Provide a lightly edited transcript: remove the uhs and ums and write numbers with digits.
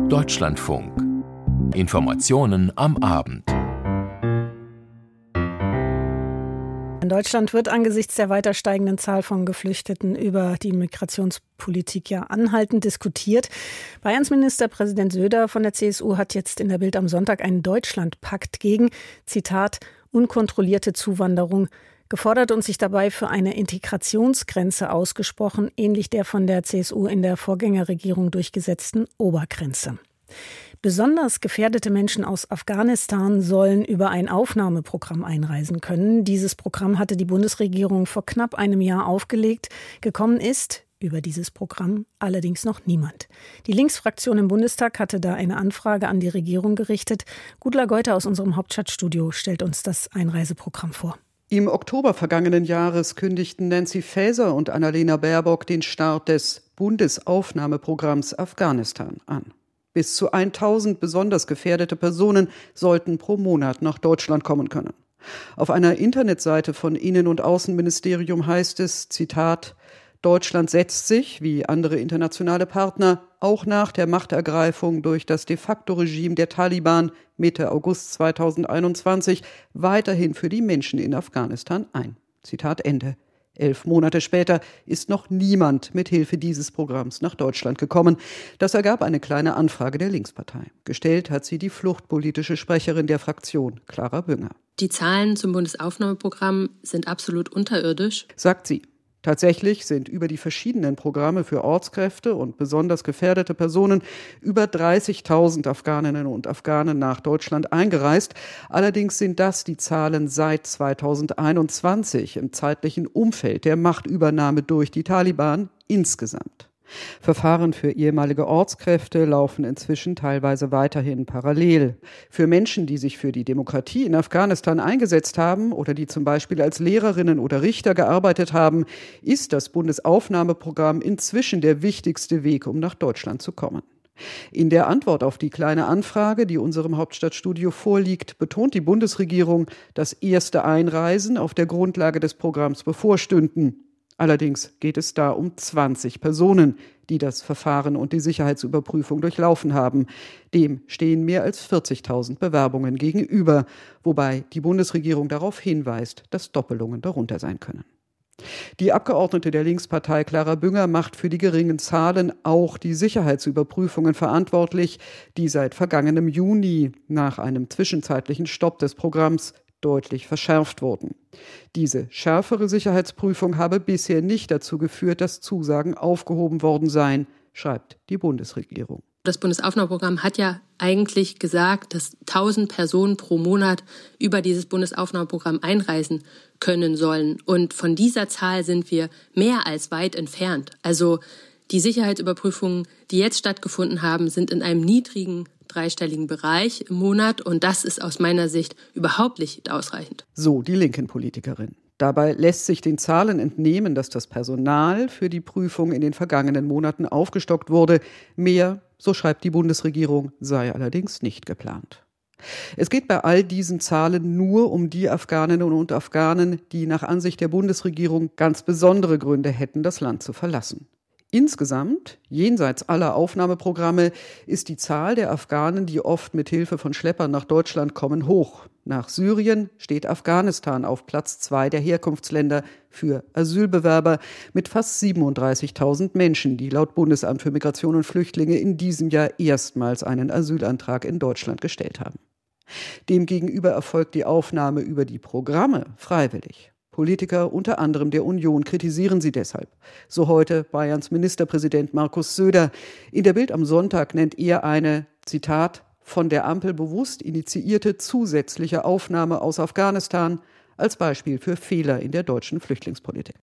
Deutschlandfunk. Informationen am Abend. In Deutschland wird angesichts der weiter steigenden Zahl von Geflüchteten über die Migrationspolitik ja anhaltend diskutiert. Bayerns Ministerpräsident Söder von der CSU hat jetzt in der Bild am Sonntag einen Deutschlandpakt gegen, Zitat, unkontrollierte Zuwanderung gefordert und sich dabei für eine Integrationsgrenze ausgesprochen, ähnlich der von der CSU in der Vorgängerregierung durchgesetzten Obergrenze. Besonders gefährdete Menschen aus Afghanistan sollen über ein Aufnahmeprogramm einreisen können. Dieses Programm hatte die Bundesregierung vor knapp einem Jahr aufgelegt. Gekommen ist über dieses Programm allerdings noch niemand. Die Linksfraktion im Bundestag hatte da eine Anfrage an die Regierung gerichtet. Gudla Geuter aus unserem Hauptstadtstudio stellt uns das Einreiseprogramm vor. Im Oktober vergangenen Jahres kündigten Nancy Faeser und Annalena Baerbock den Start des Bundesaufnahmeprogramms Afghanistan an. Bis zu 1000 besonders gefährdete Personen sollten pro Monat nach Deutschland kommen können. Auf einer Internetseite von Innen- und Außenministerium heißt es, Zitat, Deutschland setzt sich, wie andere internationale Partner, auch nach der Machtergreifung durch das de facto Regime der Taliban Mitte August 2021 weiterhin für die Menschen in Afghanistan ein. Zitat Ende. 11 Monate später ist noch niemand mit Hilfe dieses Programms nach Deutschland gekommen. Das ergab eine kleine Anfrage der Linkspartei. Gestellt hat sie die fluchtpolitische Sprecherin der Fraktion, Clara Bünger. Die Zahlen zum Bundesaufnahmeprogramm sind absolut unterirdisch, sagt sie. Tatsächlich sind über die verschiedenen Programme für Ortskräfte und besonders gefährdete Personen über 30.000 Afghaninnen und Afghanen nach Deutschland eingereist. Allerdings sind das die Zahlen seit 2021 im zeitlichen Umfeld der Machtübernahme durch die Taliban insgesamt. Verfahren für ehemalige Ortskräfte laufen inzwischen teilweise weiterhin parallel. Für Menschen, die sich für die Demokratie in Afghanistan eingesetzt haben oder die zum Beispiel als Lehrerinnen oder Richter gearbeitet haben, ist das Bundesaufnahmeprogramm inzwischen der wichtigste Weg, um nach Deutschland zu kommen. In der Antwort auf die kleine Anfrage, die unserem Hauptstadtstudio vorliegt, betont die Bundesregierung, dass erste Einreisen auf der Grundlage des Programms bevorstünden. Allerdings geht es da um 20 Personen, die das Verfahren und die Sicherheitsüberprüfung durchlaufen haben. Dem stehen mehr als 40.000 Bewerbungen gegenüber, wobei die Bundesregierung darauf hinweist, dass Doppelungen darunter sein können. Die Abgeordnete der Linkspartei Clara Bünger macht für die geringen Zahlen auch die Sicherheitsüberprüfungen verantwortlich, die seit vergangenem Juni nach einem zwischenzeitlichen Stopp des Programms deutlich verschärft wurden. Diese schärfere Sicherheitsprüfung habe bisher nicht dazu geführt, dass Zusagen aufgehoben worden seien, schreibt die Bundesregierung. Das Bundesaufnahmeprogramm hat ja eigentlich gesagt, dass 1000 Personen pro Monat über dieses Bundesaufnahmeprogramm einreisen können sollen. Und von dieser Zahl sind wir mehr als weit entfernt. Also die Sicherheitsüberprüfungen, die jetzt stattgefunden haben, sind in einem niedrigen dreistelligen Bereich im Monat und das ist aus meiner Sicht überhaupt nicht ausreichend. So die Linken-Politikerin. Dabei lässt sich den Zahlen entnehmen, dass das Personal für die Prüfung in den vergangenen Monaten aufgestockt wurde. Mehr, so schreibt die Bundesregierung, sei allerdings nicht geplant. Es geht bei all diesen Zahlen nur um die Afghaninnen und Afghanen, die nach Ansicht der Bundesregierung ganz besondere Gründe hätten, das Land zu verlassen. Insgesamt, jenseits aller Aufnahmeprogramme, ist die Zahl der Afghanen, die oft mit Hilfe von Schleppern nach Deutschland kommen, hoch. Nach Syrien steht Afghanistan auf Platz 2 der Herkunftsländer für Asylbewerber mit fast 37.000 Menschen, die laut Bundesamt für Migration und Flüchtlinge in diesem Jahr erstmals einen Asylantrag in Deutschland gestellt haben. Demgegenüber erfolgt die Aufnahme über die Programme freiwillig. Politiker, unter anderem der Union, kritisieren sie deshalb. So heute Bayerns Ministerpräsident Markus Söder. In der Bild am Sonntag nennt er eine, Zitat, von der Ampel bewusst initiierte zusätzliche Aufnahme aus Afghanistan als Beispiel für Fehler in der deutschen Flüchtlingspolitik.